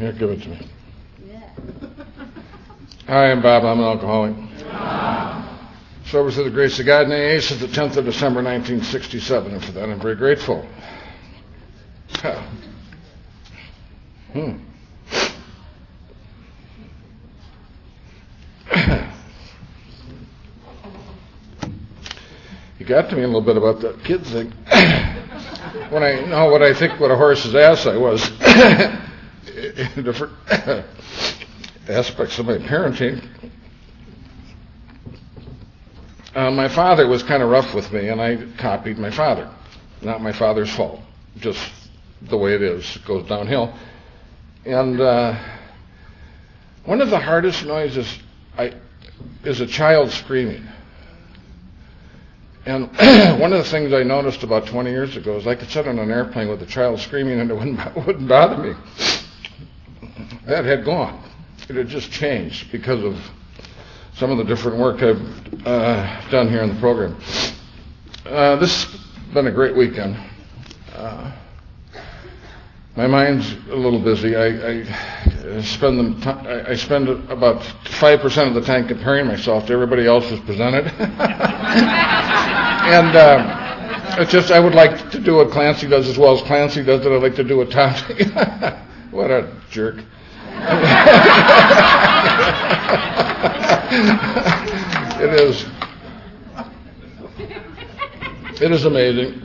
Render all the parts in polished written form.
Here, give it to me. Hi, I'm Bob. I'm an alcoholic. Sober through the grace of God in AA since the 10th of December, 1967, and for that I'm very grateful. You got to me a little bit about that kid thing. When I know what I think what a horse's ass I was in different aspects of my parenting. My father was kind of rough with me, and I copied my father. Not my father's fault, just the way it is. It goes downhill. And one of the hardest noises is a child screaming. And one of the things I noticed about 20 years ago is I could sit on an airplane with a child screaming and it wouldn't bother me. That had gone. It had just changed because of some of the different work I've done here in the program. This has been a great weekend. My mind's a little busy. I spend about 5% of the time comparing myself to everybody else who's presented. And it's just I would like to do what Clancy does as well as Clancy does it. I'd like to do what Tom. What a jerk. It is amazing.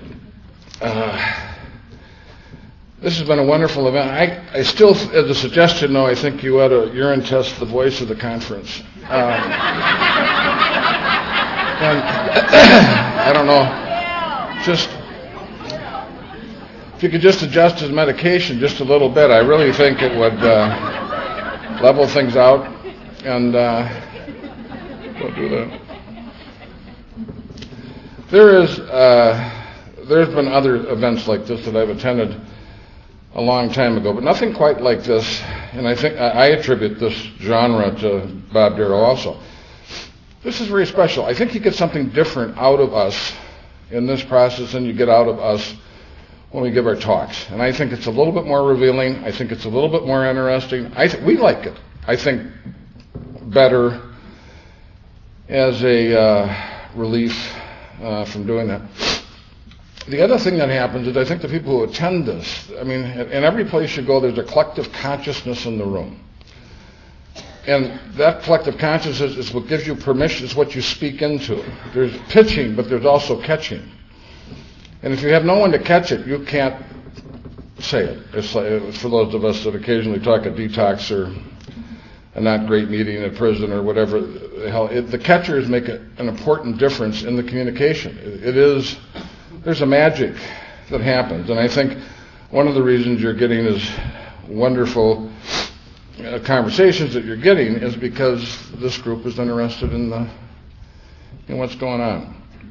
This has been a wonderful event. I still, as a suggestion, though, I think you ought to urine test the voice of the conference. And I don't know, just if you could just adjust his medication just a little bit, I really think it would level things out. And don't do that. There's been other events like this that I've attended a long time ago, but nothing quite like this. And I think I attribute this genre to Bob Darrow also. This is very special. I think you get something different out of us in this process than you get out of us when we give our talks. And I think it's a little bit more revealing. I think it's a little bit more interesting. We like it. I think better as a relief from doing that. The other thing that happens is I think the people who attend this, I mean, in every place you go, there's a collective consciousness in the room. And that collective consciousness is what gives you permission, is what you speak into. There's pitching, but there's also catching. And if you have no one to catch it, you can't say it. It's like, for those of us that occasionally talk at detox or a not great meeting at prison or whatever the hell, the catchers make an important difference in the communication. There's a magic that happens. And I think one of the reasons you're getting is wonderful conversations that you're getting is because this group is interested in what's going on.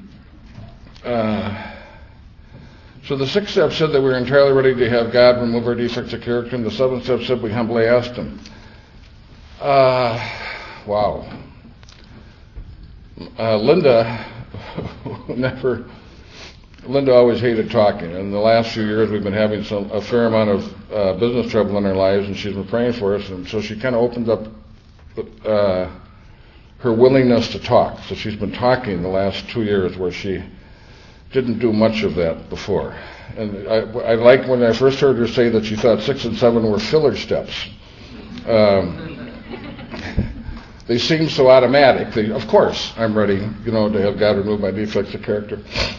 So the 6th step said that we were entirely ready to have God remove our defects of character, and the 7th step said we humbly asked Him. Wow. Linda always hated talking, and the last few years we've been having a fair amount of business trouble in our lives, and she's been praying for us, and so she kind of opened up her willingness to talk. So she's been talking the last 2 years where she didn't do much of that before. And I like when I first heard her say that she thought 6 and 7 were filler steps. They seem so automatic. Of course, I'm ready, to have God remove my defects of character.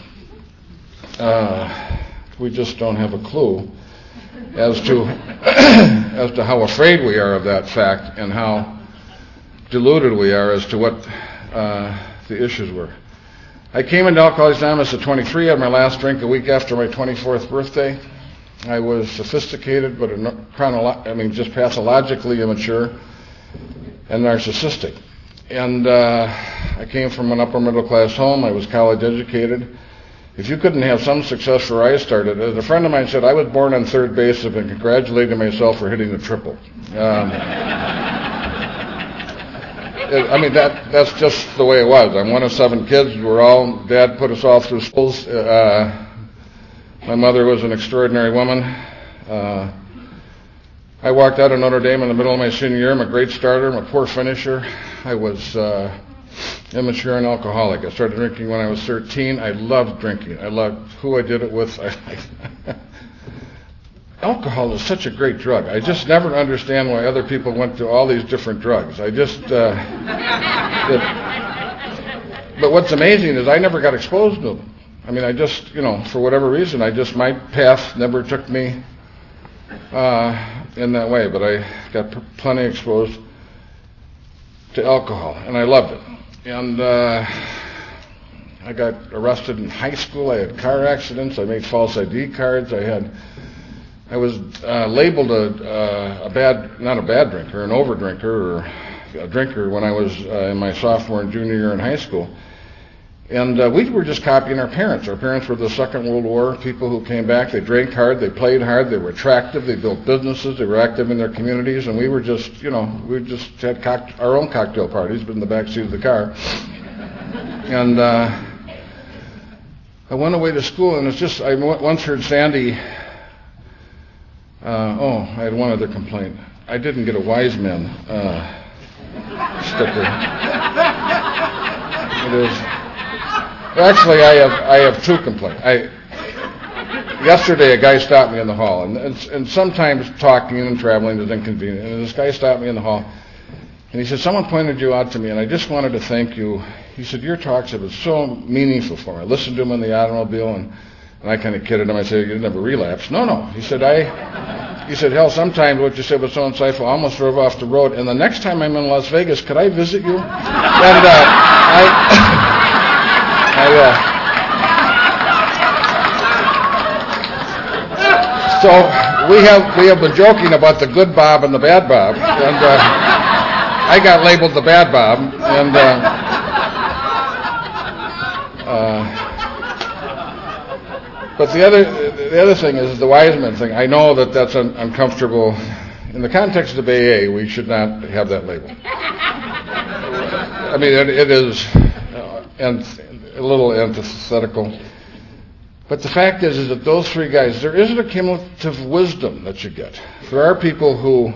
We just don't have a clue as to how afraid we are of that fact and how deluded we are as to what the issues were. I came into Alcoholics Anonymous at 23, had my last drink a week after my 24th birthday. I was sophisticated, but just pathologically immature and narcissistic. And I came from an upper middle class home. I was college educated. If you couldn't have some success where I started, as a friend of mine said, I was born on third base and congratulated myself for hitting the triple. That's just the way it was. I'm one of 7 kids. Dad put us all through schools. My mother was an extraordinary woman. I walked out of Notre Dame in the middle of my senior year. I'm a great starter. I'm a poor finisher. I was immature and alcoholic. I started drinking when I was 13. I loved drinking. I loved who I did it with. Alcohol is such a great drug. I just never understand why other people went to all these different drugs. I just... But what's amazing is I never got exposed to them. I mean, I just, for whatever reason, my path never took me in that way. But I got plenty exposed to alcohol, and I loved it. And I got arrested in high school. I had car accidents. I made false ID cards. I was labeled not a bad drinker, an overdrinker, or a drinker when I was in my sophomore and junior year in high school. And we were just copying our parents. Our parents were the Second World War people who came back. They drank hard, they played hard, they were attractive, they built businesses, they were active in their communities, and we were just, we just had our own cocktail parties, but in the back seat of the car. And I went away to school, and it's just, I once heard Sandy, I had one other complaint. I didn't get a Wise Men sticker. It is... Actually, I have two complaints. Yesterday, a guy stopped me in the hall, and sometimes talking and traveling is inconvenient. And this guy stopped me in the hall, and he said, "Someone pointed you out to me, and I just wanted to thank you." He said, "Your talks have been so meaningful for me. I listened to them in the automobile, and I kind of kidded him. I said, "You never relapsed." No. He said, "Hell, sometimes what you said was so insightful, I almost drove off the road. And the next time I'm in Las Vegas, could I visit you?" And so we have been joking about the good Bob and the bad Bob, and I got labeled the bad Bob, and but the other thing is the Wise Men thing. I know that that's uncomfortable. In the context of AA, we should not have that label. I mean, it is a little antithetical. But the fact is that those three guys, there isn't a cumulative wisdom that you get. There are people who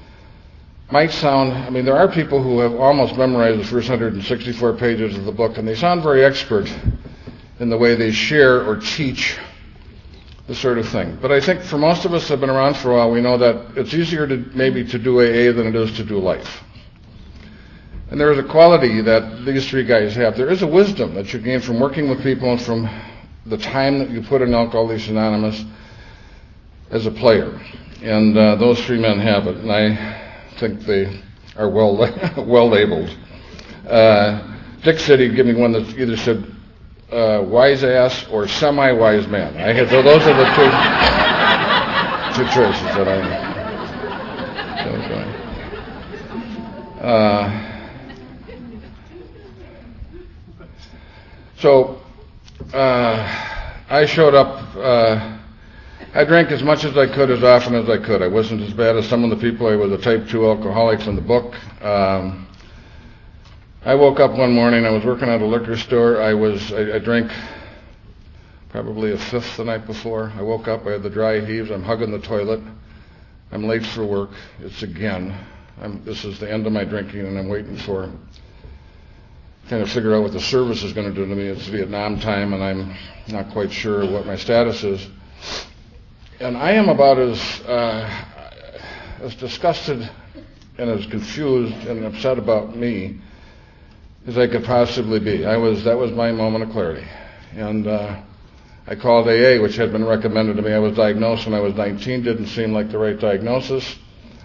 there are people who have almost memorized the first 164 pages of the book, and they sound very expert in the way they share or teach this sort of thing. But I think for most of us who have been around for a while, we know that it's easier to do AA than it is to do life. And there is a quality that these three guys have. There is a wisdom that you gain from working with people and from the time that you put in Alcoholics Anonymous as a player. And those three men have it, and I think they are well labeled. Dick said he'd give me one that either said wise ass or semi-wise man. Those are the two choices that I So I showed up. I drank as much as I could, as often as I could. I wasn't as bad as some of the people. I was a type 2 alcoholics in the book. I woke up one morning. I was working at a liquor store. I drank probably a fifth the night before. I woke up. I had the dry heaves. I'm hugging the toilet. I'm late for work. It's again. This is the end of my drinking, and I'm waiting for kind of figure out what the service is going to do to me. It's Vietnam time, and I'm not quite sure what my status is. And I am about as disgusted and as confused and upset about me as I could possibly be. That was my moment of clarity. And I called AA, which had been recommended to me. I was diagnosed when I was 19. Didn't seem like the right diagnosis.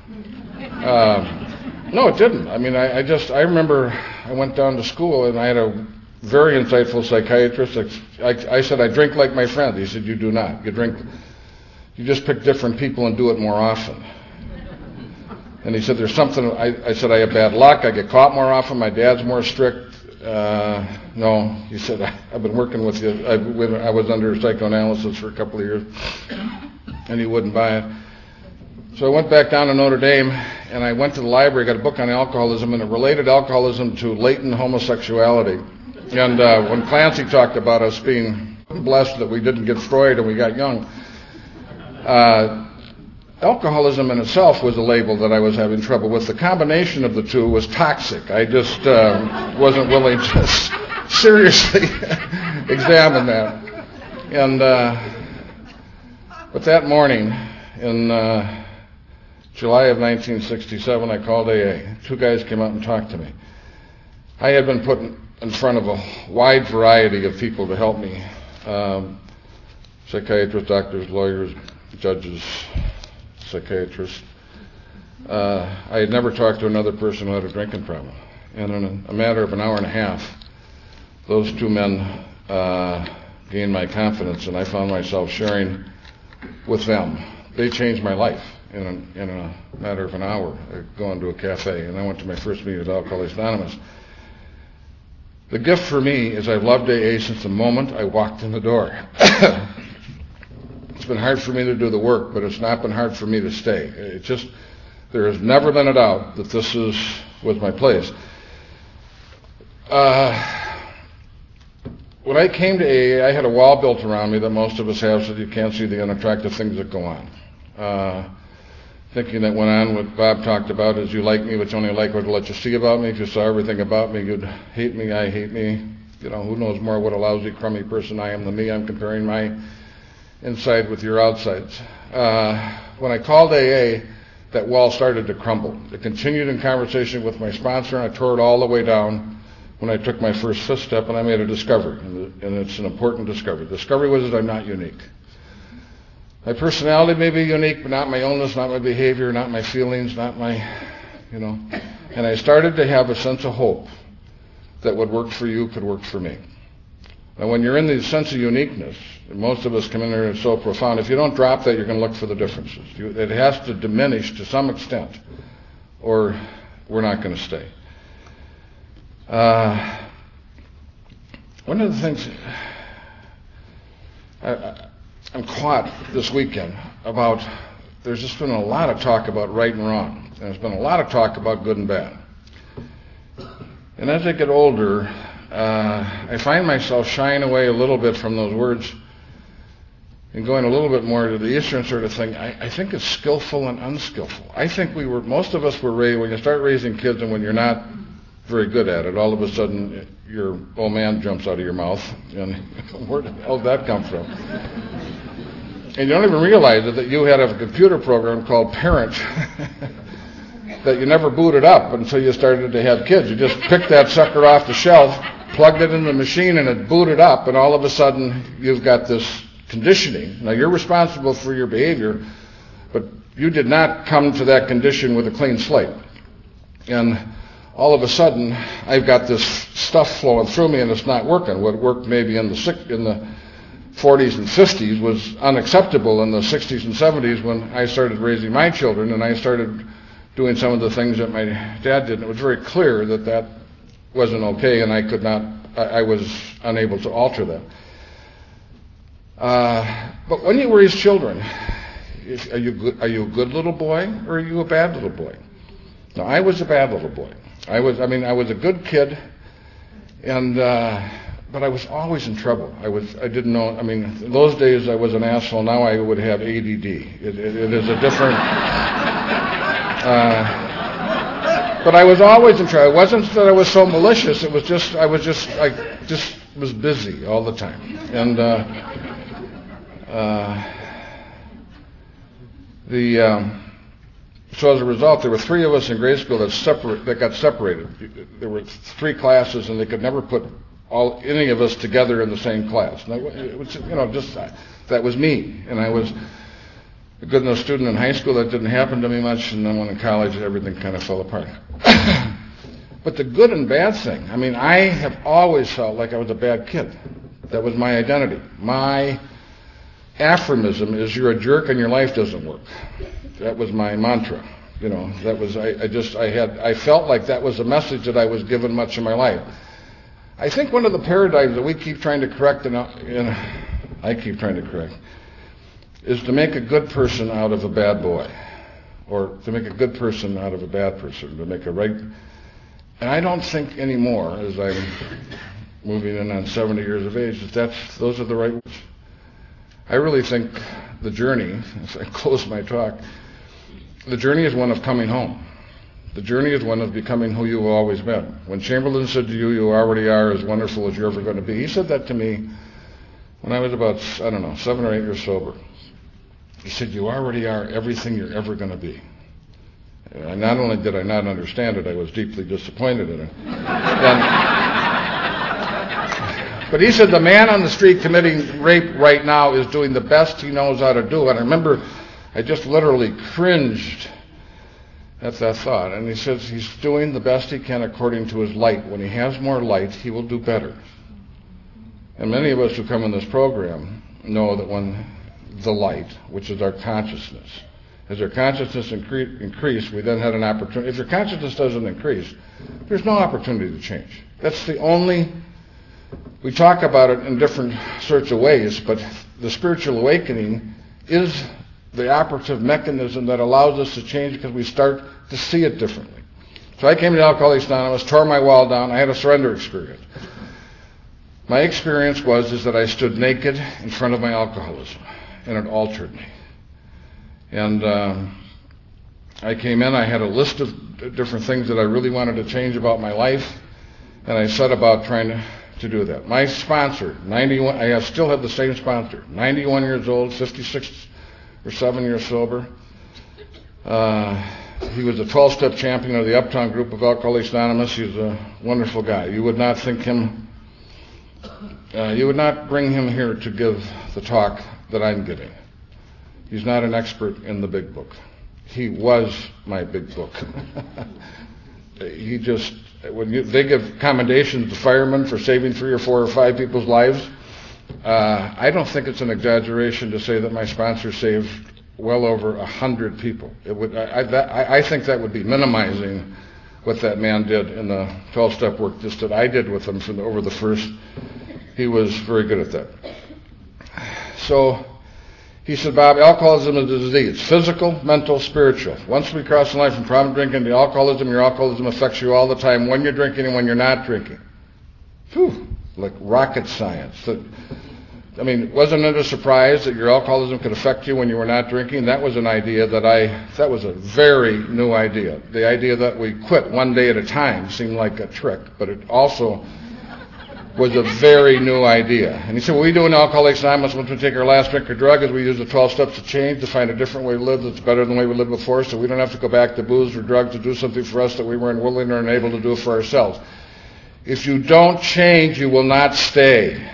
No, it didn't. I mean, I remember I went down to school, and I had a very insightful psychiatrist. I said, "I drink like my friend." He said, "You do not. You just pick different people and do it more often." And he said, "There's something." I said, "I have bad luck. I get caught more often. My dad's more strict." No, he said, "I've been working with you." I was under psychoanalysis for a couple of years, and he wouldn't buy it. So I went back down to Notre Dame, and I went to the library, got a book on alcoholism, and it related alcoholism to latent homosexuality. And when Clancy talked about us being blessed that we didn't get Freud and we got young, alcoholism in itself was a label that I was having trouble with. The combination of the two was toxic. I just wasn't willing to seriously examine that. And but that morning in July of 1967, I called AA. Two guys came out and talked to me. I had been put in front of a wide variety of people to help me. Psychiatrists, doctors, lawyers, judges, psychiatrists. I had never talked to another person who had a drinking problem. And in a matter of an hour and a half, those two men gained my confidence, and I found myself sharing with them. They changed my life in a matter of an hour. I'd go into a cafe, and I went to my first meeting with Alcoholics Anonymous. The gift for me is I've loved AA since the moment I walked in the door. It's been hard for me to do the work, but it's not been hard for me to stay. There has never been a doubt that this was my place. When I came to AA, I had a wall built around me that most of us have so that you can't see the unattractive things that go on. Thinking that went on, what Bob talked about is you like me, but you only like what I'll let you see about me. If you saw everything about me, you'd hate me, I hate me. You know, who knows more what a lousy, crummy person I am than me. I'm comparing my inside with your outsides. When I called AA, that wall started to crumble. It continued in conversation with my sponsor, and I tore it all the way down when I took my first fifth step, and I made a discovery, and it's an important discovery. The discovery was that I'm not unique. My personality may be unique, but not my illness, not my behavior, not my feelings, not my, And I started to have a sense of hope that what worked for you could work for me. Now, when you're in the sense of uniqueness, and most of us come in there and it's so profound, if you don't drop that, you're going to look for the differences. It has to diminish to some extent, or we're not going to stay. One of the things I'm caught this weekend about, there's just been a lot of talk about right and wrong, and there's been a lot of talk about good and bad. And as I get older, I find myself shying away a little bit from those words and going a little bit more to the Eastern sort of thing. I think it's skillful and unskillful. I think most of us were raised, when you start raising kids and when you're not very good at it, all of a sudden your old man jumps out of your mouth, and where the hell did that come from? And you don't even realize that you had a computer program called Parent that you never booted up until you started to have kids. You just picked that sucker off the shelf, plugged it in the machine, and it booted up, and all of a sudden you've got this conditioning. Now, you're responsible for your behavior, but you did not come to that condition with a clean slate. And all of a sudden, I've got this stuff flowing through me, and it's not working. What worked maybe in the 40s and 50s was unacceptable in the 60s and 70s when I started raising my children, and I started doing some of the things that my dad did. And it was very clear that that wasn't okay, and I was unable to alter that. But when you raise children, are you a good little boy, or are you a bad little boy? Now, I was a bad little boy. I was a good kid, and but I was always in trouble. I didn't know. I mean, in those days I was an asshole. Now I would have ADD. It is a different. But I was always in trouble. It wasn't that I was so malicious. It was just I was busy all the time, and so as a result, there were three of us in grade school that got separated. There were three classes, and they could never put any of us together in the same class. And it was, that was me. And I was a good enough student in high school. That didn't happen to me much. And then when in college, everything kind of fell apart. But the good and bad thing, I have always felt like I was a bad kid. That was my identity. My aphorism is, you're a jerk and your life doesn't work. That was my mantra. That was, I felt like that was a message that I was given much of my life. I think one of the paradigms that we keep trying to correct, I keep trying to correct, is to make a good person out of a bad boy, or to make a good person out of a bad person, to make a right. And I don't think anymore, as I'm moving in on 70 years of age, that those are the right words. I really think the journey, as I close my talk, the journey is one of coming home. The journey is one of becoming who you've always been. When Chamberlain said to you, you already are as wonderful as you're ever going to be, he said that to me when I was about, 7 or 8 years sober. He said, you already are everything you're ever going to be. And not only did I not understand it, I was deeply disappointed in it. But he said, the man on the street committing rape right now is doing the best he knows how to do. And I remember I just literally cringed at that thought. And he says he's doing the best he can according to his light. When he has more light, he will do better. And many of us who come in this program know that when the light, which is our consciousness, as our consciousness increase, we then had an opportunity. If your consciousness doesn't increase, there's no opportunity to change. That's the only... We talk about it in different sorts of ways, but the spiritual awakening is the operative mechanism that allows us to change because we start to see it differently. So I came to Alcoholics Anonymous, tore my wall down, I had a surrender experience. My experience is that I stood naked in front of my alcoholism, and it altered me. And I came in, I had a list of different things that I really wanted to change about my life, and I set about trying to do that. My sponsor, 91, I still have the same sponsor, 91 years old, 56 or 7 years sober. He was a 12-step champion of the Uptown group of Alcoholics Anonymous. He's a wonderful guy. You would not bring him here to give the talk that I'm giving. He's not an expert in the big book. He was my big book. He just, they give commendations to firemen for saving 3 or 4 or 5 people's lives. I don't think it's an exaggeration to say that my sponsor saved well over 100 people. I think that would be minimizing what that man did in the 12-step work just that I did with him over the first. He was very good at that. So he said, Bob, alcoholism is a disease, physical, mental, spiritual. Once we cross the line from problem drinking to alcoholism, your alcoholism affects you all the time when you're drinking and when you're not drinking. Whew, like rocket science. Wasn't it a surprise that your alcoholism could affect you when you were not drinking? That was an idea that was a very new idea. The idea that we quit one day at a time seemed like a trick, but it also was a very new idea. And he said, what we do in Alcoholics Anonymous once we take our last drink or drug is we use the 12 steps to change, to find a different way to live that's better than the way we lived before, so we don't have to go back to booze or drugs to do something for us that we weren't willing or unable to do for ourselves. If you don't change, you will not stay.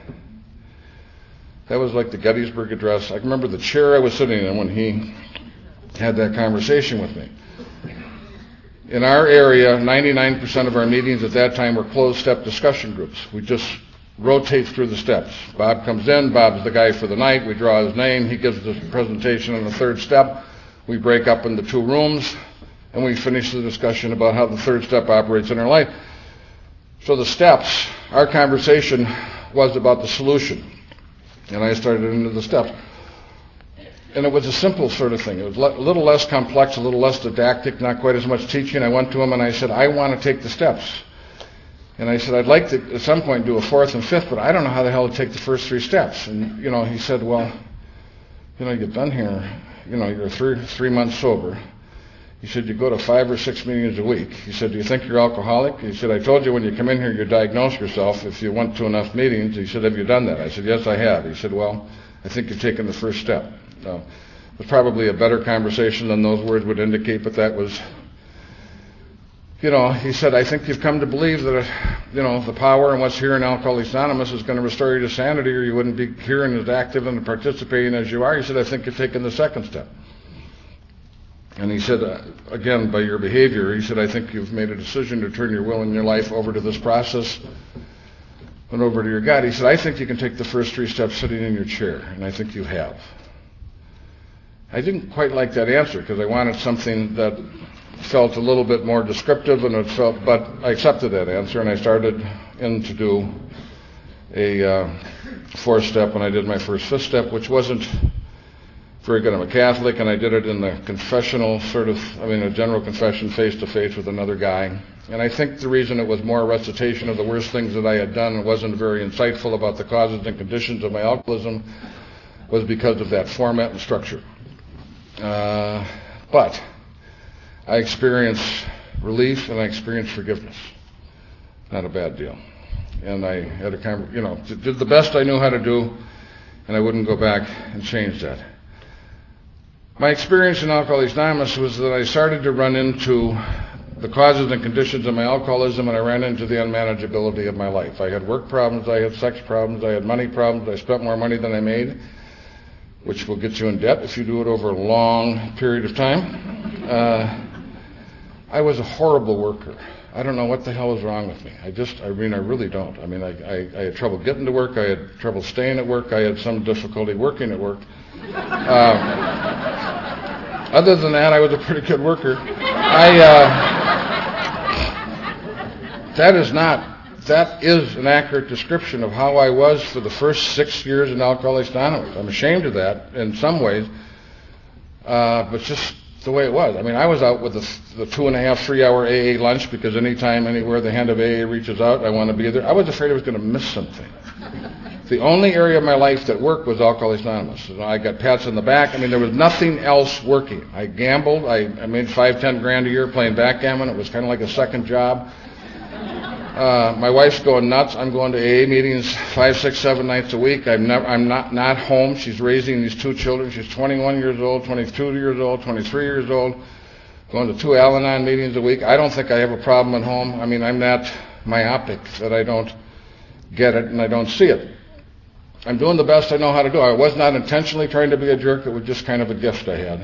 That was like the Gettysburg Address. I remember the chair I was sitting in when he had that conversation with me. In our area, 99% of our meetings at that time were closed-step discussion groups. We just rotate through the steps. Bob comes in, Bob's the guy for the night, we draw his name, he gives the presentation on the third step, we break up into 2 rooms, and we finish the discussion about how the third step operates in our life. So the steps, our conversation was about the solution, and I started into the steps. And it was a simple sort of thing. It was a little less complex, a little less didactic, not quite as much teaching. I went to him and I said, I want to take the steps. And I said, I'd like to at some point do a 4th and 5th, but I don't know how the hell to take the first 3 steps. And, he said, well, you've been here, you're 3 months sober. He said, you go to 5 or 6 meetings a week. He said, do you think you're alcoholic? He said, I told you when you come in here, you diagnose yourself if you went to enough meetings. He said, have you done that? I said, yes, I have. He said, well, I think you've taken the first step. It was probably a better conversation than those words would indicate, but that was, he said, I think you've come to believe that, the power and what's here in Alcoholics Anonymous is going to restore you to sanity, or you wouldn't be here and as active and participating as you are. He said, I think you've taken the second step. And he said, again, by your behavior, he said, I think you've made a decision to turn your will and your life over to this process and over to your God. He said, I think you can take the first 3 steps sitting in your chair, and I think you have. I didn't quite like that answer because I wanted something that felt a little bit more descriptive, but I accepted that answer, and I started in to do a 4th step when I did my first 5th step, which wasn't very good. I'm a Catholic, and I did it in the confessional a general confession face-to-face with another guy. And I think the reason it was more a recitation of the worst things that I had done and wasn't very insightful about the causes and conditions of my alcoholism was because of that format and structure. But I experienced relief and I experienced forgiveness. Not a bad deal. And I had did the best I knew how to do, and I wouldn't go back and change that. My experience in Alcoholics Anonymous was that I started to run into the causes and conditions of my alcoholism, and I ran into the unmanageability of my life. I had work problems, I had sex problems, I had money problems, I spent more money than I made, which will get you in debt if you do it over a long period of time. I was a horrible worker. I don't know what the hell was wrong with me. I really don't. I had trouble getting to work. I had trouble staying at work. I had some difficulty working at work. Other than that, I was a pretty good worker. That is an accurate description of how I was for the first 6 years in Alcoholics Anonymous. I'm ashamed of that in some ways, but just the way it was. I was out with the 2.5, 3-hour AA lunch because anytime, anywhere the hand of AA reaches out, I want to be there. I was afraid I was going to miss something. The only area of my life that worked was Alcoholics Anonymous. I got pats on the back. There was nothing else working. I gambled. I made $5-10 grand a year playing backgammon. It was kind of like a second job. My wife's going nuts. I'm going to AA meetings 5, 6, 7 nights a week. I'm not home. She's raising these 2 children. She's 21 years old, 22 years old, 23 years old. Going to 2 Al-Anon meetings a week. I don't think I have a problem at home. I'm that myopic that I don't get it and I don't see it. I'm doing the best I know how to do. I was not intentionally trying to be a jerk. It was just kind of a gift I had.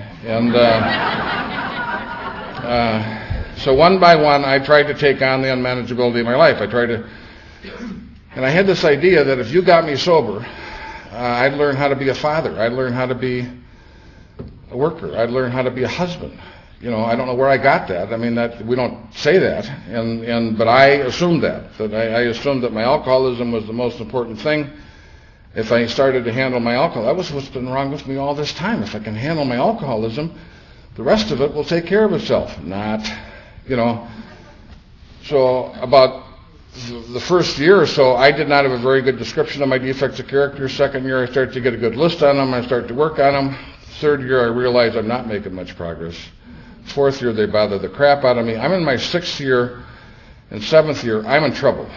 And so one by one, I tried to take on the unmanageability of my life. And I had this idea that if you got me sober, I'd learn how to be a father. I'd learn how to be a worker. I'd learn how to be a husband. I don't know where I got that. That we don't say that, but I assumed that I assumed that my alcoholism was the most important thing. If I started to handle my alcohol, that was what's been wrong with me all this time. If I can handle my alcoholism, the rest of it will take care of itself. So about the first year or so, I did not have a very good description of my defects of character. Second year, I started to get a good list on them. I started to work on them. Third year, I realized I'm not making much progress. Fourth year, they bother the crap out of me. I'm in my 6th year and 7th year. I'm in trouble.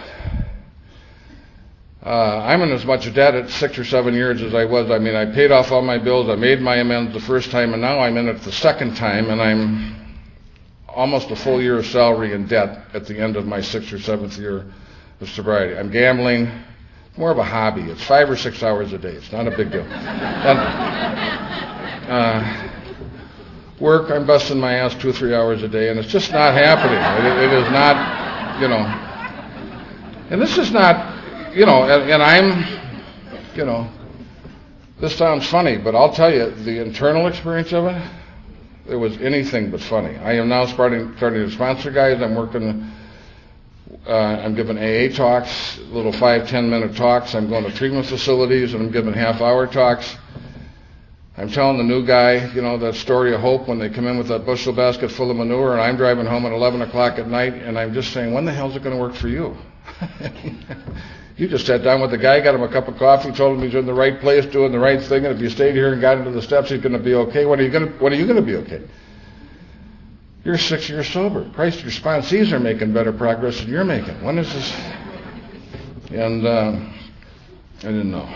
I'm in as much debt at 6 or 7 years as I was. I paid off all my bills. I made my amends the first time, and now I'm in it the second time, and I'm almost a full year's salary in debt at the end of my 6th or 7th year of sobriety. I'm gambling. More of a hobby. It's 5 or 6 hours a day. It's not a big deal. Work, I'm busting my ass 2 or 3 hours a day, and it's just not happening. It is not, And this is not, and I'm, this sounds funny, but I'll tell you, the internal experience of it was anything but funny. I am now starting to sponsor guys. I'm giving AA talks, little 5-10 minute talks. I'm going to treatment facilities, and I'm giving half-hour talks. I'm telling the new guy, that story of hope when they come in with that bushel basket full of manure, and I'm driving home at 11 o'clock at night, and I'm just saying, when the hell's it going to work for you? You just sat down with the guy, got him a cup of coffee, told him he's in the right place, doing the right thing, and if you stayed here and got into the steps, he's going to be okay. When are you going to be okay? You're 6 years sober. Christ, your sponsees are making better progress than you're making. When is this? And I didn't know.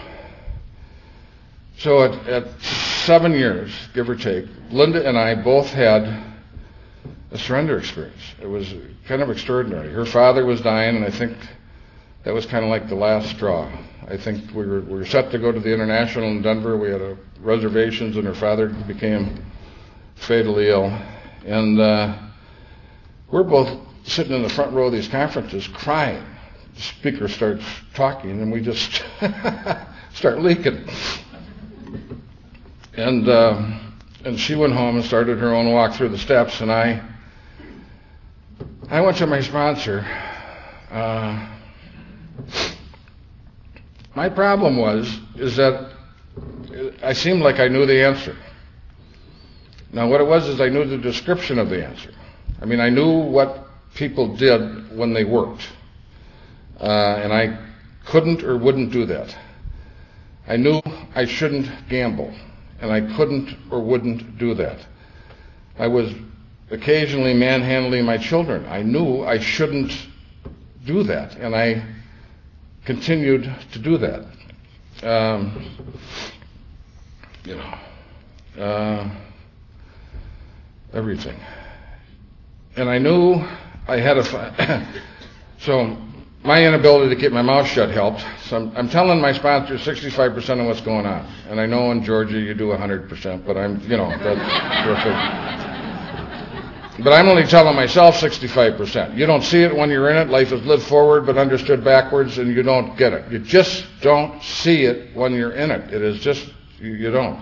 So at 7 years, give or take, Linda and I both had a surrender experience. It was kind of extraordinary. Her father was dying, and I think that was kind of like the last straw. I think we were set to go to the International in Denver. We had reservations, and her father became fatally ill. And we're both sitting in the front row of these conferences crying. The speaker starts talking, and we just start leaking. And she went home and started her own walk through the steps, and I went to my sponsor. My problem is that I seemed like I knew the answer. Now, what it was is I knew the description of the answer. I knew what people did when they worked, and I couldn't or wouldn't do that. I knew I shouldn't gamble, and I couldn't or wouldn't do that. I was occasionally manhandling my children. I knew I shouldn't do that, and I continued to do that. Everything. And I knew I had so my inability to keep my mouth shut helped. So I'm telling my sponsor 65% of what's going on. And I know in Georgia you do 100%, but that's terrific. But I'm only telling myself 65%. You don't see it when you're in it. Life is lived forward but understood backwards, and you don't get it. You just don't see it when you're in it. It is just, you don't.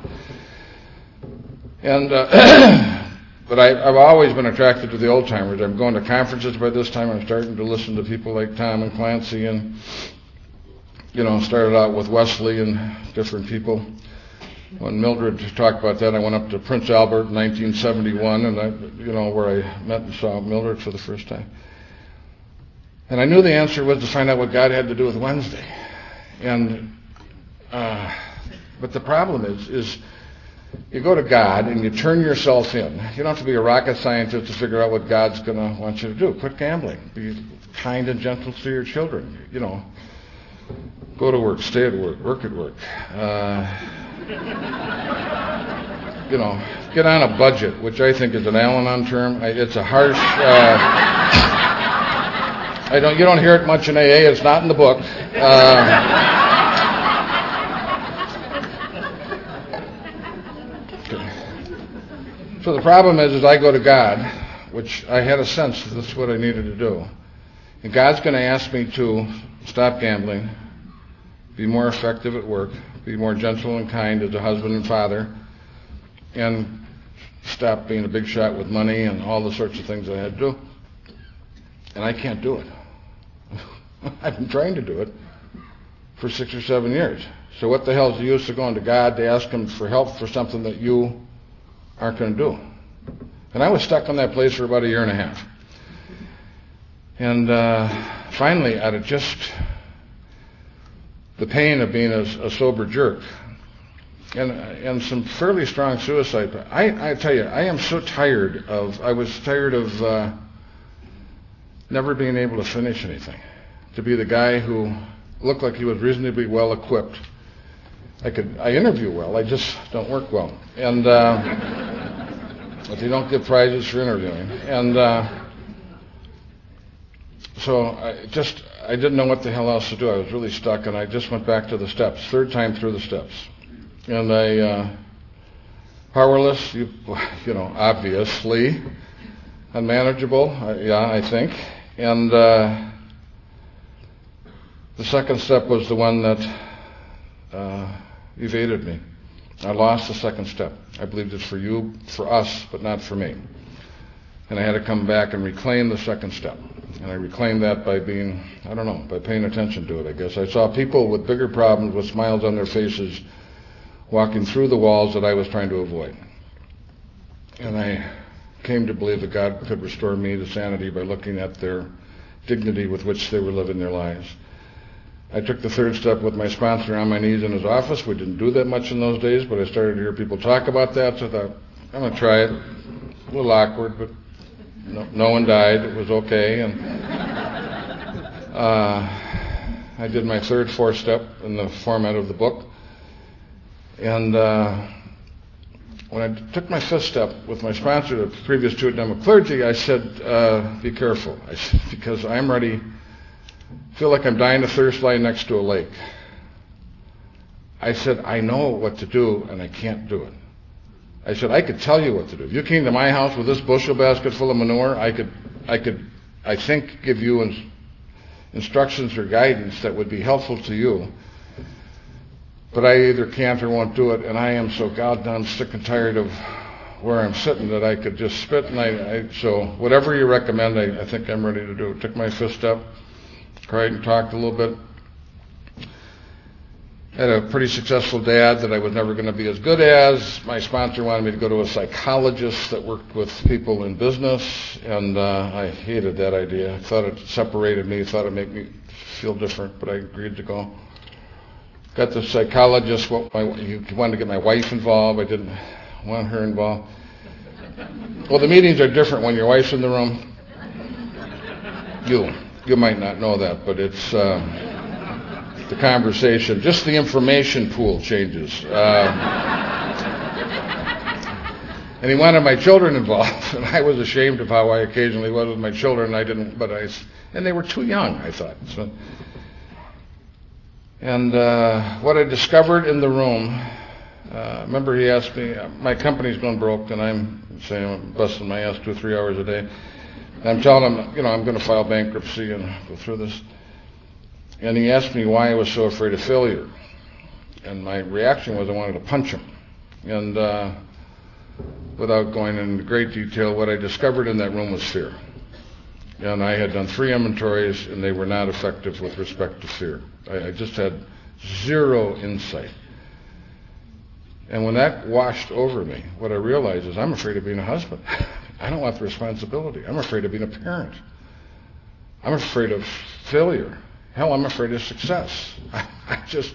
And but I've always been attracted to the old timers. I'm going to conferences by this time. I'm starting to listen to people like Tom and Clancy, and started out with Wesley and different people. When Mildred talked about that, I went up to Prince Albert in 1971, and where I met and saw Mildred for the first time. And I knew the answer was to find out what God had to do with Wednesday. And but the problem is you go to God and you turn yourself in. You don't have to be a rocket scientist to figure out what God's going to want you to do. Quit gambling. Be kind and gentle to your children. Go to work, stay at work, work at work. Get on a budget, which I think is an Al-Anon term. It's a harsh. You don't hear it much in AA. It's not in the book. So the problem is I go to God, which I had a sense that that's what I needed to do. And God's going to ask me to stop gambling, be more effective at work, be more gentle and kind as a husband and father, and stop being a big shot with money and all the sorts of things I had to do. And I can't do it. I've been trying to do it for 6 or 7 years. So what the hell is the use of going to God to ask Him for help for something that you aren't going to do? And I was stuck in that place for about 1.5 years. And finally, out of just the pain of being a sober jerk and some fairly strong suicide, I tell you, I was tired of never being able to finish anything. To be the guy who looked like he was reasonably well equipped. I interview well, I just don't work well. And but they don't give prizes for interviewing. And so I didn't know what the hell else to do. I was really stuck, and I just went back to the steps, third time through the steps. And I powerless, obviously, unmanageable, I think. And the second step was the one that evaded me. I lost the second step. I believed it's for us, but not for me. And I had to come back and reclaim the second step. And I reclaimed that by by paying attention to it, I guess. I saw people with bigger problems with smiles on their faces walking through the walls that I was trying to avoid. And I came to believe that God could restore me to sanity by looking at their dignity with which they were living their lives. I took the third step with my sponsor on my knees in his office. We didn't do that much in those days, but I started to hear people talk about that, so I thought, I'm going to try it. A little awkward, but no one died. It was okay. And I did my third, fourth step in the format of the book. And when I took my fifth step with my sponsor, the previous two at Demo Clergy, I said, be careful. I said, because I'm ready. Feel like I'm dying of thirst lying next to a lake. I said, I know what to do, and I can't do it. I said, I could tell you what to do. If you came to my house with this bushel basket full of manure, I think, give you instructions or guidance that would be helpful to you. But I either can't or won't do it, and I am so goddamn sick and tired of where I'm sitting that I could just spit. And so whatever you recommend, I think I'm ready to do. Took my fifth step, cried and talked a little bit. Had a pretty successful dad that I was never going to be as good as. My sponsor wanted me to go to a psychologist that worked with people in business, and I hated that idea. I thought it separated me, thought it made me feel different, but I agreed to go. got the psychologist. He wanted to get my wife involved. I didn't want her involved. Well, the meetings are different when your wife's in the room. You might not know that, but it's the conversation, just the information pool changes. And he wanted my children involved, and I was ashamed of how I occasionally was with my children. And they were too young, I thought. So, and what I discovered in the room, remember he asked me, my company's going broke, and I'm saying I'm busting my ass 2 or 3 hours a day. And I'm telling him, I'm going to file bankruptcy and go through this. And he asked me why I was so afraid of failure. And my reaction was I wanted to punch him. And without going into great detail, what I discovered in that room was fear. And I had done 3 inventories, and they were not effective with respect to fear. I just had zero insight. And when that washed over me, what I realized is I'm afraid of being a husband. I don't want the responsibility. I'm afraid of being a parent. I'm afraid of failure. Hell, I'm afraid of success. I'm just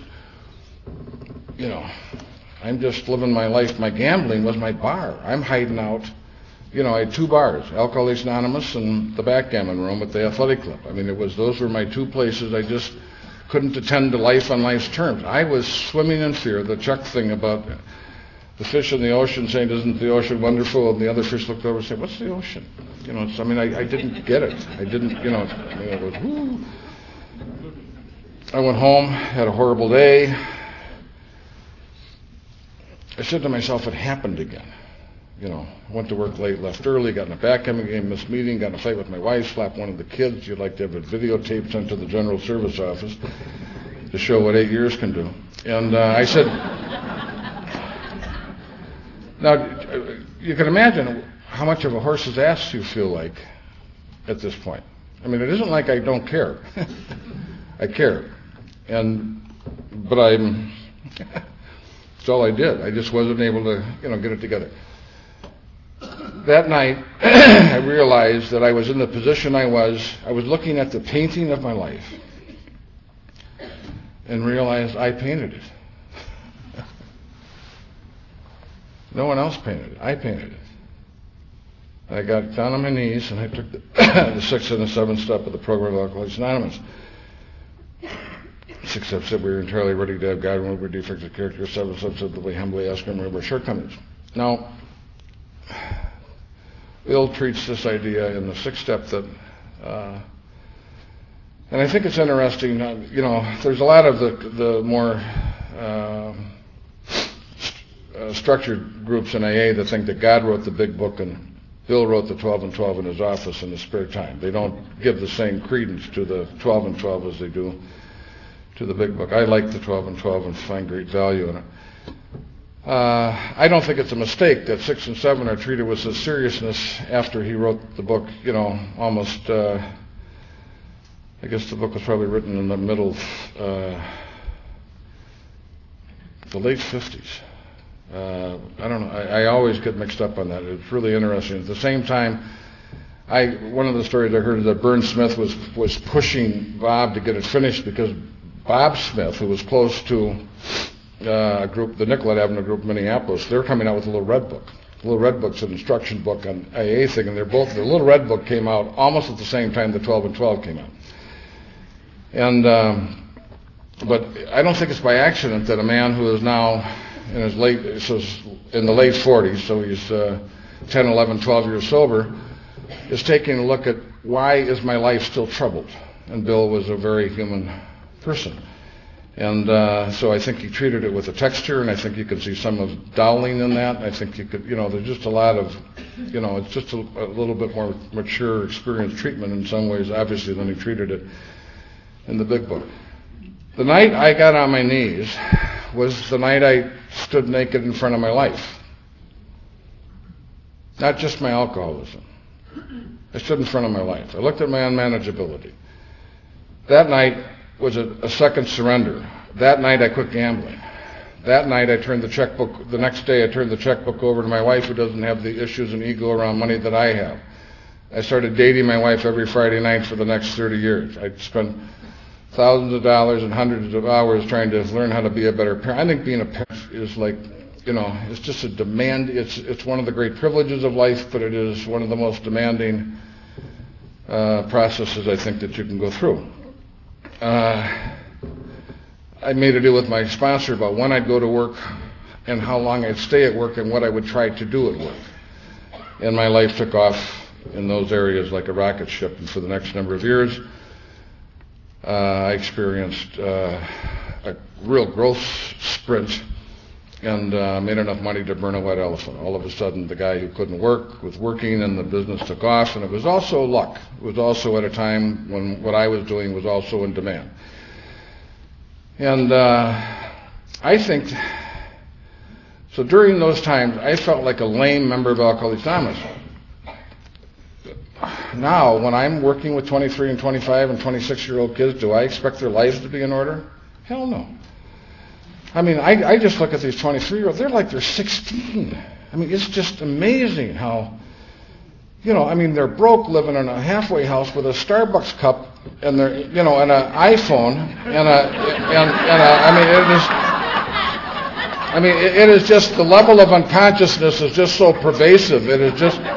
living my life. My gambling was my bar. I'm hiding out. I had 2 bars, Alcoholics Anonymous and the backgammon room at the athletic club. Those were my 2 places. I just couldn't attend to life on life's terms. I was swimming in fear. The Chuck thing about the fish in the ocean saying, "Isn't the ocean wonderful?" And the other fish looked over and said, "What's the ocean?" I didn't get it. I didn't, it was, whoo. I went home, had a horrible day. I said to myself, it happened again. Went to work late, left early, got in a backgammon game, missed meeting, got in a fight with my wife, slapped one of the kids. You'd like to have a videotape sent to the General Service Office to show what 8 years can do. And I said, now, you can imagine how much of a horse's ass you feel like at this point. It isn't like I don't care. I care. But that's all I did. I just wasn't able to, get it together. That night, I realized that I was in the position I was looking at the painting of my life and realized I painted it. No one else painted it. I painted it. I got down on my knees and I took the 6th and the 7th step of the program of Alcoholics Anonymous. 6 steps said we were entirely ready to have God remove our defects of character. 7 steps said that we humbly ask Him to remove our shortcomings. Now, Bill treats this idea in the 6th step that, and I think it's interesting. There's a lot of the more structured groups in AA that think that God wrote the big book and Bill wrote the 12 and 12 in his office in his spare time. They don't give the same credence to the 12 and 12 as they do to the big book. I like the 12 and 12 and find great value in it. I don't think it's a mistake that 6 and 7 are treated with such seriousness after he wrote the book, almost, I guess the book was probably written in the middle, the late 50s. I don't know, I always get mixed up on that. It's really interesting. At the same time, one of the stories I heard is that Burns Smith was pushing Bob to get it finished because Bob Smith, who was close to a group, the Nicollet Avenue group in Minneapolis, they're coming out with a Little Red Book. The Little Red Book's an instruction book on AA thing, and the Little Red Book came out almost at the same time the 12 and 12 came out. And but I don't think it's by accident that a man who is now in the late 40s, so he's 10, 11, 12 years sober, is taking a look at why is my life still troubled. And Bill was a very human person. And so I think he treated it with a texture, and I think you can see some of Dowling in that. I think you could, there's just a lot of, it's just a little bit more mature, experienced treatment in some ways, obviously, than he treated it in the big book. The night I got on my knees was the night I stood naked in front of my life. Not just my alcoholism. I stood in front of my life. I looked at my unmanageability. That night was a second surrender. That night I quit gambling. That night I turned the checkbook, the next day I turned the checkbook over to my wife who doesn't have the issues and ego around money that I have. I started dating my wife every Friday night for the next 30 years. I'd spend thousands of dollars and hundreds of hours trying to learn how to be a better parent. I think being a parent is like, it's just a demand. It's one of the great privileges of life, but it is one of the most demanding processes I think that you can go through. I made a deal with my sponsor about when I'd go to work and how long I'd stay at work and what I would try to do at work. And my life took off in those areas like a rocket ship, and for the next number of years I experienced a real growth sprint and made enough money to burn a white elephant. All of a sudden the guy who couldn't work was working and the business took off, and it was also luck. It was also at a time when what I was doing was also in demand. And I think, so during those times I felt like a lame member of Alcoholics Anonymous. Now, when I'm working with 23 and 25 and 26-year-old kids, do I expect their lives to be in order? Hell no. I mean, I just look at these 23-year-olds, they're like they're 16. I mean, it's just amazing how, they're broke, living in a halfway house with a Starbucks cup and they're, and an iPhone it is just, the level of unconsciousness is just so pervasive. It is just,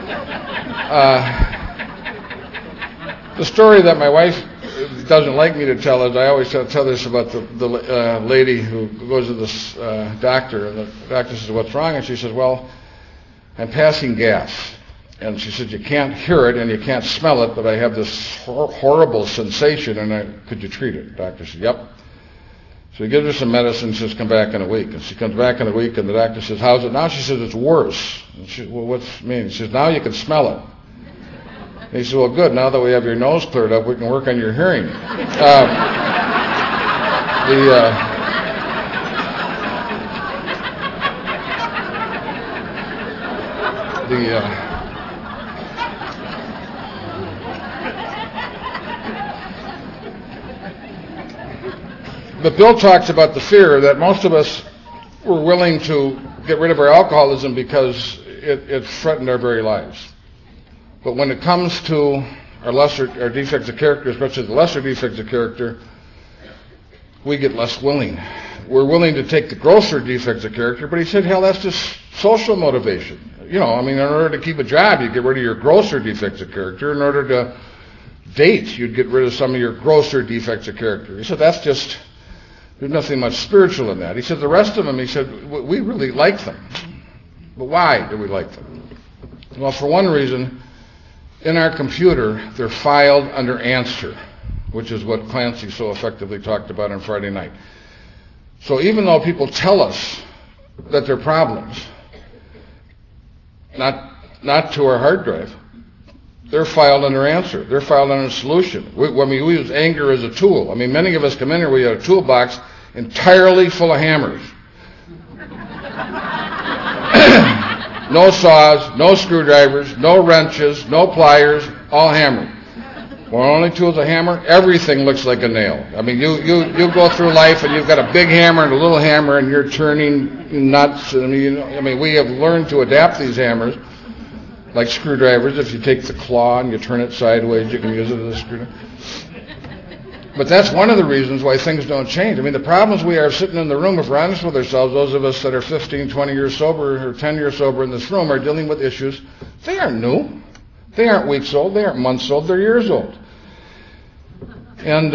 the story that my wife doesn't like me to tell is I always tell this about the lady who goes to this doctor, and the doctor says, "What's wrong?" And she says, "Well, I'm passing gas." And she said, "You can't hear it and you can't smell it, but I have this horrible sensation, and could you treat it?" The doctor said, "Yep." So he gives her some medicine, says, "Come back in a week." And she comes back in a week, and the doctor says, "How's it now?" She says, "It's worse." And she says, "Well, what's it mean?" She says, "Now you can smell it." And he said, "Well, good. Now that we have your nose cleared up, we can work on your hearing." But Bill talks about the fear that most of us were willing to get rid of our alcoholism because it threatened our very lives. But when it comes to our defects of character, especially the lesser defects of character, we get less willing. We're willing to take the grosser defects of character, but he said, hell, that's just social motivation. In order to keep a job, you get rid of your grosser defects of character. In order to date, you'd get rid of some of your grosser defects of character. He said, there's nothing much spiritual in that. He said, the rest of them, he said, we really like them. But why do we like them? Well, for one reason, in our computer, they're filed under answer, which is what Clancy so effectively talked about on Friday night. So even though people tell us that they're problems, not to our hard drive, they're filed under answer. They're filed under solution. We use anger as a tool. Many of us come in here, we have a toolbox entirely full of hammers. No saws, no screwdrivers, no wrenches, no pliers, all hammered. When only tools a hammer, everything looks like a nail. You go through life and you've got a big hammer and a little hammer and you're turning nuts. We have learned to adapt these hammers like screwdrivers. If you take the claw and you turn it sideways, you can use it as a screwdriver. But that's one of the reasons why things don't change. The problems we are sitting in the room, if we're honest with ourselves, those of us that are 15, 20 years sober or 10 years sober in this room are dealing with issues. They aren't new. They aren't weeks old. They aren't months old. They're years old. And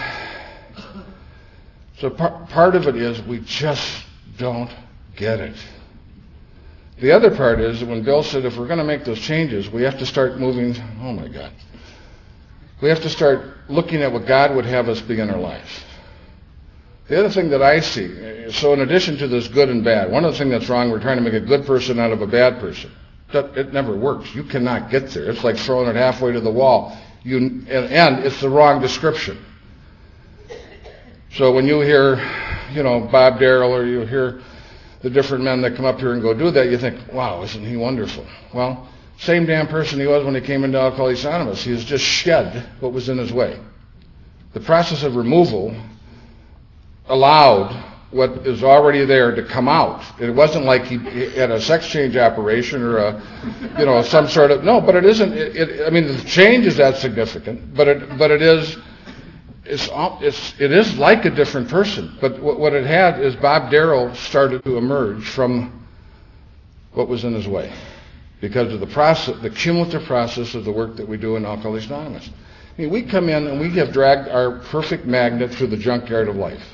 so part of it is we just don't get it. The other part is when Bill said if we're going to make those changes, we have to start moving. Oh, my God. We have to start looking at what God would have us be in our lives. The other thing that I see, so in addition to this good and bad, one of the things that's wrong, we're trying to make a good person out of a bad person. It never works. You cannot get there. It's like throwing it halfway to the wall. And it's the wrong description. So when you hear, Bob Darrell, or you hear the different men that come up here and go do that, you think, wow, isn't he wonderful? Well, same damn person he was when he came into Alcoholics Anonymous. He has just shed what was in his way. The process of removal allowed what is already there to come out. It wasn't like he had a sex change operation or some sort of, no, but it isn't. The change is that significant, but it it is like a different person. But what it had is Bob Darrow started to emerge from what was in his way because of the cumulative process of the work that we do in Alcoholics Anonymous. I mean, we come in and we have dragged our perfect magnet through the junkyard of life.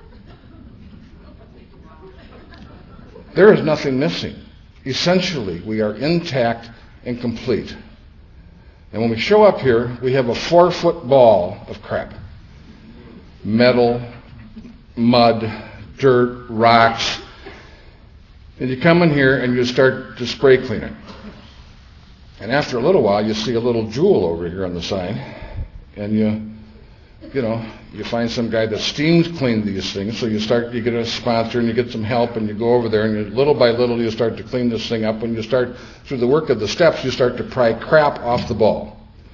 There is nothing missing. Essentially, we are intact and complete. And when we show up here, we have a 4-foot ball of crap. Metal, mud, dirt, rocks. And you come in here and you start to spray clean it. And after a little while, you see a little jewel over here on the side. And you find some guy that steams clean these things. So you get a sponsor and you get some help and you go over there and little by little you start to clean this thing up. When you start through the work of the steps, you start to pry crap off the ball.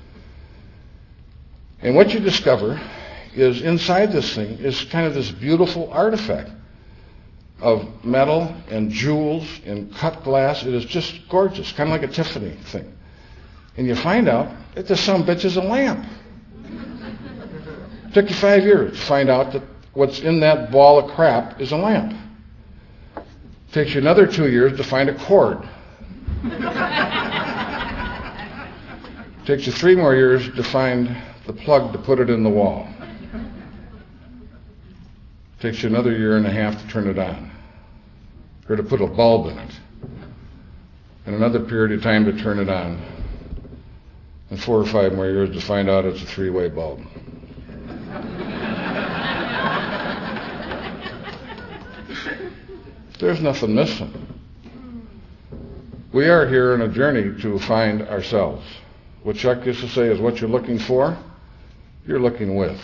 And what you discover is inside this thing is kind of this beautiful artifact of metal and jewels and cut glass. It is just gorgeous, kind of like a Tiffany thing. And you find out that this son of a bitch is a lamp. It took you 5 years to find out that what's in that ball of crap is a lamp. It takes you another 2 years to find a cord. It takes you 3 more years to find the plug to put it in the wall. It takes you another 1.5 years to turn it on, or to put a bulb in it, and another period of time to turn it on, and 4 or 5 more years to find out it's a 3-way bulb. There's nothing missing. We are here on a journey to find ourselves. What Chuck used to say is what you're looking for, you're looking with.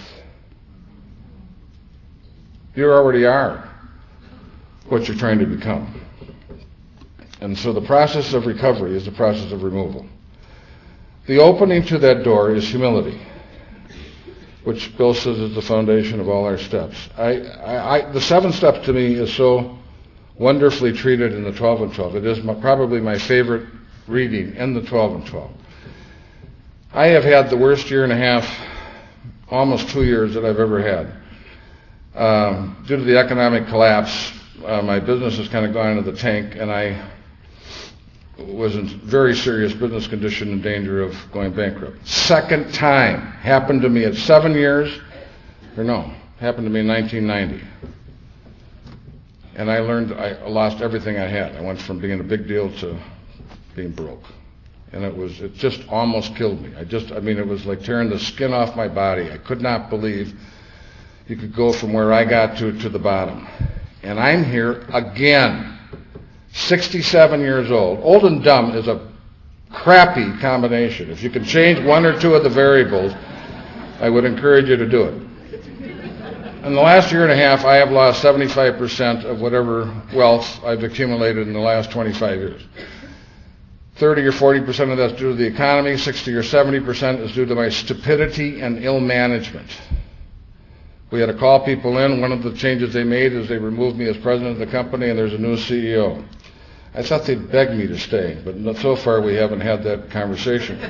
You already are what you're trying to become. And so the process of recovery is the process of removal. The opening to that door is humility, which Bill says is the foundation of all our steps. The 7 steps to me is so wonderfully treated in the 12 and 12. It is probably my favorite reading in the 12 and 12. I have had the worst 1.5 years, almost 2 years that I've ever had. Due to the economic collapse, my business has kind of gone into the tank, and I was in very serious business condition in danger of going bankrupt. Second time. Happened to me at 7 years, happened to me in 1990. And I learned I lost everything I had. I went from being a big deal to being broke. And it just almost killed me. It was like tearing the skin off my body. I could not believe you could go from where I got to the bottom. And I'm here again, 67 years old. Old and dumb is a crappy combination. If you can change 1 or 2 of the variables, I would encourage you to do it. In the last 1.5 years, I have lost 75% of whatever wealth I've accumulated in the last 25 years. 30 or 40% of that's due to the economy, 60 or 70% is due to my stupidity and ill management. We had to call people in. One of the changes they made is they removed me as president of the company, and there's a new CEO. I thought they'd beg me to stay, but so far we haven't had that conversation.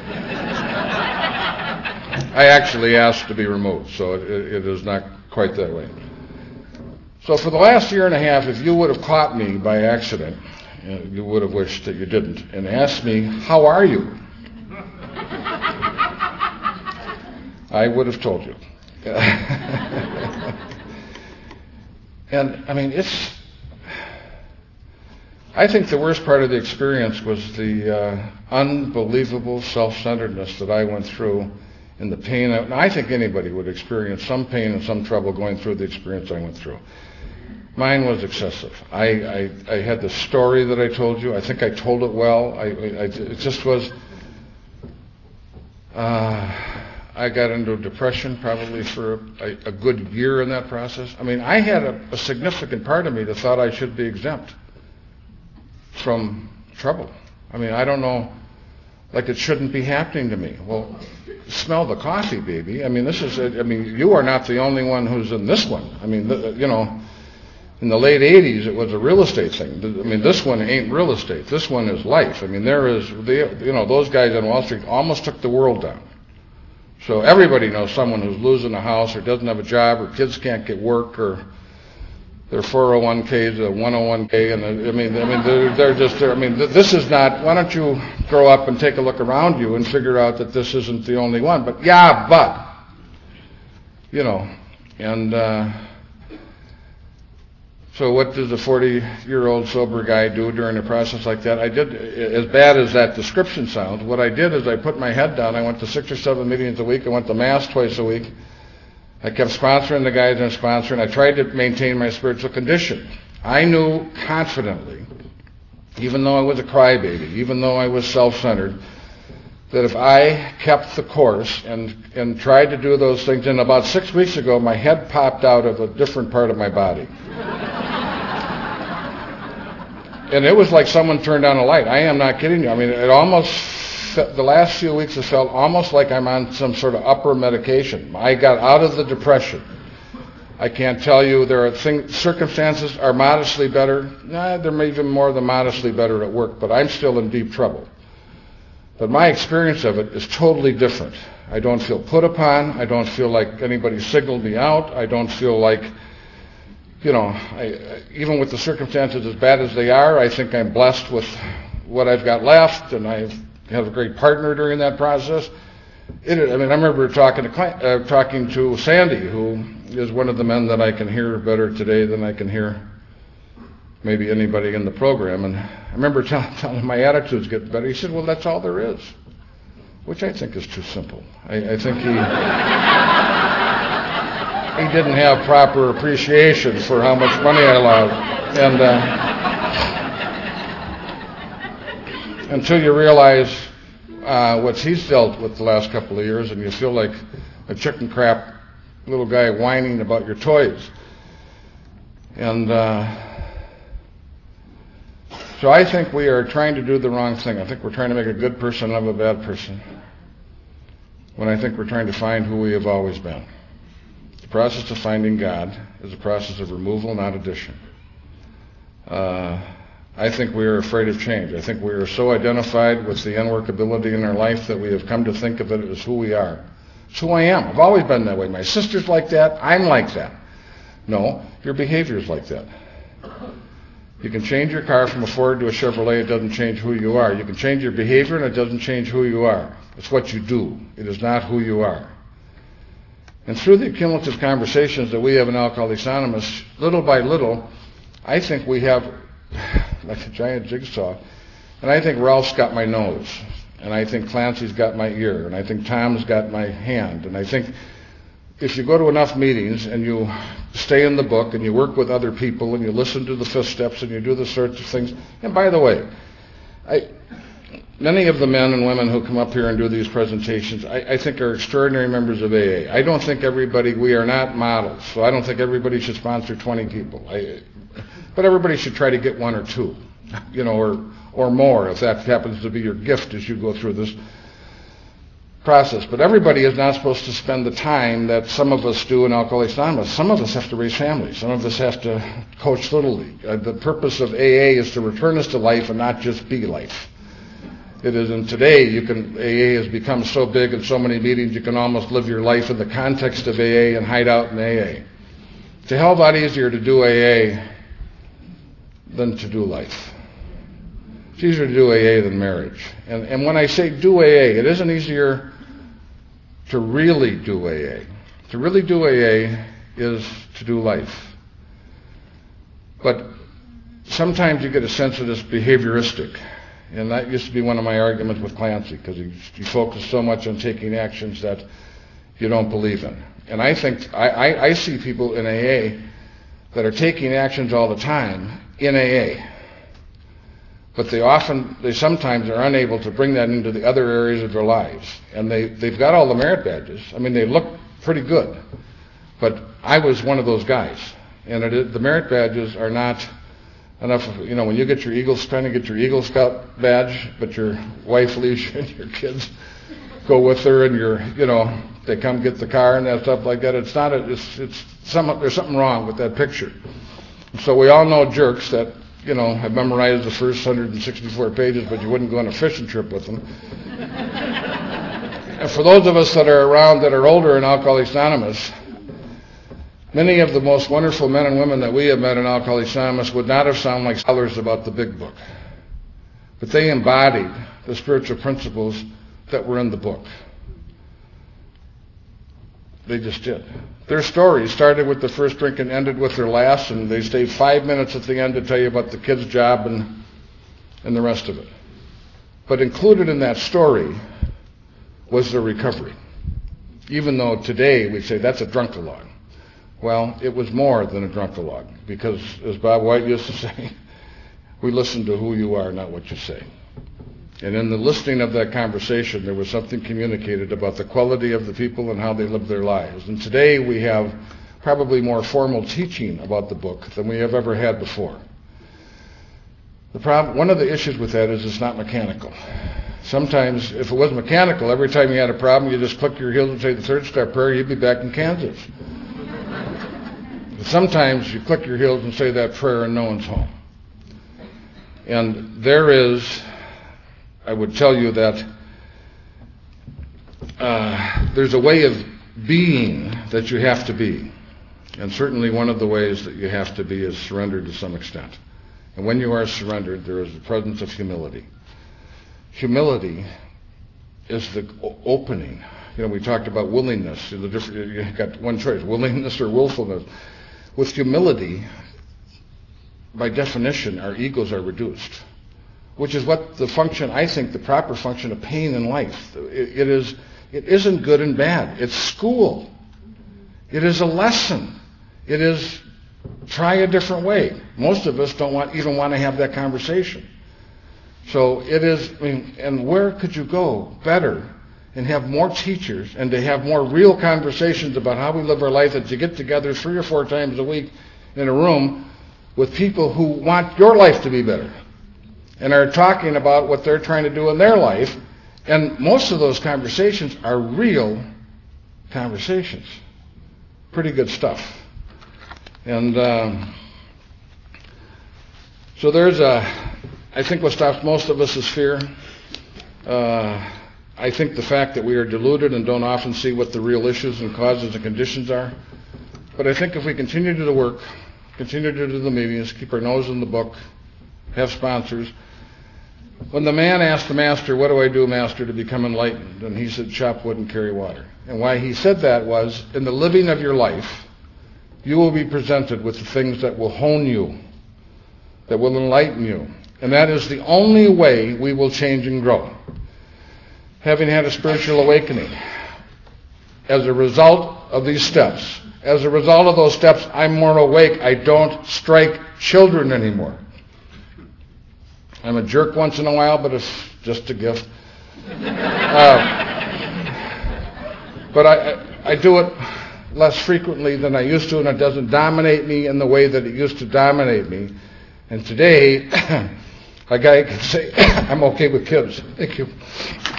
I actually asked to be removed, so it is not quite that way. So for the last 1.5 years, if you would have caught me by accident, you would have wished that you didn't, and asked me, how are you? I would have told you. And I think the worst part of the experience was the unbelievable self-centeredness that I went through and the pain. I think anybody would experience some pain and some trouble going through the experience I went through. Mine was excessive. I had the story that I told you. I think I told it well. It just was... I got into depression probably for a good year in that process. I had a significant part of me that thought I should be exempt from trouble. I don't know, like it shouldn't be happening to me. Well, smell the coffee, baby. You are not the only one who's in this one. In the late 80s, it was a real estate thing. This one ain't real estate. This one is life. Those guys on Wall Street almost took the world down. So everybody knows someone who's losing a house or doesn't have a job or kids can't get work or their 401k is a 101k, and they're just there. I mean, this is not. Why don't you grow up and take a look around you and figure out that this isn't the only one? But so what does a 40-year-old sober guy do during a process like that? I did, as bad as that description sounds, what I did is I put my head down. I went to 6 or 7 meetings a week. I went to Mass twice a week. I kept sponsoring the guys I'm sponsoring. I tried to maintain my spiritual condition. I knew confidently, even though I was a crybaby, even though I was self-centered, that if I kept the course and tried to do those things, and about 6 weeks ago, my head popped out of a different part of my body. And it was like someone turned on a light. I am not kidding you. I mean, the last few weeks it felt almost like I'm on some sort of upper medication. I got out of the depression. I can't tell you, there are circumstances are modestly better. They're even more than modestly better at work, but I'm still in deep trouble. But my experience of it is totally different. I don't feel put upon. I don't feel like anybody signaled me out. I don't feel like, even with the circumstances as bad as they are, I think I'm blessed with what I've got left, and I have a great partner during that process. I remember talking to Sandy, who is one of the men that I can hear better today than I can hear maybe anybody in the program. And I remember telling him my attitude's getting better. He said, well, that's all there is, which I think is too simple. I think he didn't have proper appreciation for how much money I lost. And until you realize what he's dealt with the last couple of years, and you feel like a chicken crap little guy whining about your toys. And so I think we are trying to do the wrong thing. I think we're trying to make a good person out of a bad person, when I think we're trying to find who we have always been. The process of finding God is a process of removal, not addition. I think we are afraid of change. I think we are so identified with the unworkability in our life that we have come to think of it as who we are. It's who I am. I've always been that way. My sister's like that. I'm like that. No, your behavior is like that. You can change your car from a Ford to a Chevrolet. It doesn't change who you are. You can change your behavior, and it doesn't change who you are. It's what you do. It is not who you are. And through the cumulative conversations that we have in Alcoholics Anonymous, little by little, I think we have like a giant jigsaw. And I think Ralph's got my nose. And I think Clancy's got my ear. And I think Tom's got my hand. And I think if you go to enough meetings and you stay in the book and you work with other people and you listen to the fifth steps and you do the sorts of things. And by the way, many of the men and women who come up here and do these presentations, I think are extraordinary members of AA. I don't think we are not models. So I don't think everybody should sponsor 20 people. But everybody should try to get one or two, or more, if that happens to be your gift as you go through this process. But everybody is not supposed to spend the time that some of us do in Alcoholics Anonymous. Some of us have to raise families. Some of us have to coach Little League. The purpose of AA is to return us to life and not just be life. It is, and today AA has become so big in so many meetings you can almost live your life in the context of AA and hide out in AA. It's a hell of a lot easier to do AA than to do life. It's easier to do AA than marriage. And when I say do AA, it isn't easier to really do AA. To really do AA is to do life. But sometimes you get a sense of this behavioristic. And that used to be one of my arguments with Clancy, because you focus so much on taking actions that you don't believe in. And I think I see people in AA that are taking actions all the time in AA. But they sometimes are unable to bring that into the other areas of their lives. And they've got all the merit badges. I mean, they look pretty good. But I was one of those guys. And the merit badges are not enough of, when you get trying to get your Eagle Scout badge, but your wife leaves you and your kids go with her and they come get the car and that stuff like that. There's something wrong with that picture. So we all know jerks that, have memorized the first 164 pages, but you wouldn't go on a fishing trip with them. And for those of us that are around that are older in Alcoholics Anonymous, many of the most wonderful men and women that we have met in Alcoholics Anonymous would not have sounded like scholars about the big book. But they embodied the spiritual principles that were in the book. They just did. Their story started with the first drink and ended with their last, and they stayed 5 minutes at the end to tell you about the kid's job and the rest of it. But included in that story was their recovery. Even though today we say that's a drunkalogue. Well, it was more than a drunkalogue, because as Bob White used to say, we listen to who you are, not what you say. And in the listening of that conversation, there was something communicated about the quality of the people and how they live their lives. And today we have probably more formal teaching about the book than we have ever had before. One of the issues with that is it's not mechanical. Sometimes, if it was mechanical, every time you had a problem, you just click your heels and say the third step prayer, you'd be back in Kansas. But sometimes you click your heels and say that prayer and no one's home. And there is, I would tell you that there's a way of being that you have to be. And certainly one of the ways that you have to be is surrendered to some extent. And when you are surrendered, there is the presence of humility. Humility is the opening. You know, we talked about willingness. You got one choice, willingness or willfulness. With humility, by definition, our egos are reduced, which is what the function, I think, the proper function of pain in life. It isn't good and bad. It's school. It is a lesson. It is try a different way. Most of us don't even want to have that conversation. So it is, and where could you go better and have more teachers and to have more real conversations about how we live our life, that you get together 3 or 4 times a week in a room with people who want your life to be better and are talking about what they're trying to do in their life. And most of those conversations are real conversations. Pretty good stuff. And so there's I think what stops most of us is fear. I think the fact that we are deluded and don't often see what the real issues and causes and conditions are. But I think if we continue to do the work, continue to do the meetings, keep our nose in the book, have sponsors. When the man asked the master, what do I do, master, to become enlightened? And he said, chop wood and carry water. And why he said that was, in the living of your life, you will be presented with the things that will hone you, that will enlighten you. And that is the only way we will change and grow. Having had a spiritual awakening, as a result of these steps, as a result of those steps, I'm more awake. I don't strike children anymore. I'm a jerk once in a while, but it's just a gift. But I do it less frequently than I used to, and it doesn't dominate me in the way that it used to dominate me. And today, a guy can say, I'm okay with kids. Thank you.